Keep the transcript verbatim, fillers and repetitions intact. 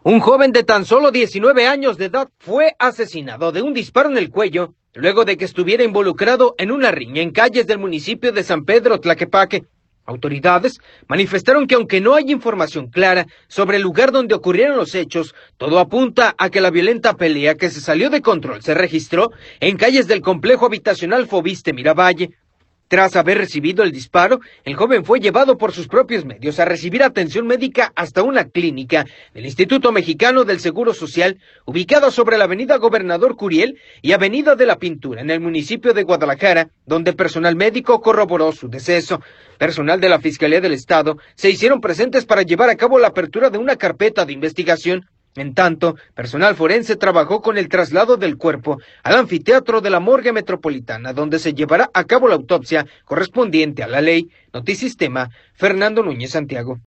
Un joven de tan solo diecinueve años de edad fue asesinado de un disparo en el cuello luego de que estuviera involucrado en una riña en calles del municipio de San Pedro Tlaquepaque. Autoridades manifestaron que aunque no hay información clara sobre el lugar donde ocurrieron los hechos, todo apunta a que la violenta pelea que se salió de control se registró en calles del complejo habitacional Fobiste Miravalle. Tras haber recibido el disparo, el joven fue llevado por sus propios medios a recibir atención médica hasta una clínica del Instituto Mexicano del Seguro Social, ubicada sobre la avenida Gobernador Curiel y avenida de la Pintura, en el municipio de Guadalajara, donde personal médico corroboró su deceso. Personal de la Fiscalía del Estado se hicieron presentes para llevar a cabo la apertura de una carpeta de investigación. En tanto, personal forense trabajó con el traslado del cuerpo al anfiteatro de la Morgue Metropolitana, donde se llevará a cabo la autopsia correspondiente a la ley. Notisistema, Fernando Núñez Santiago.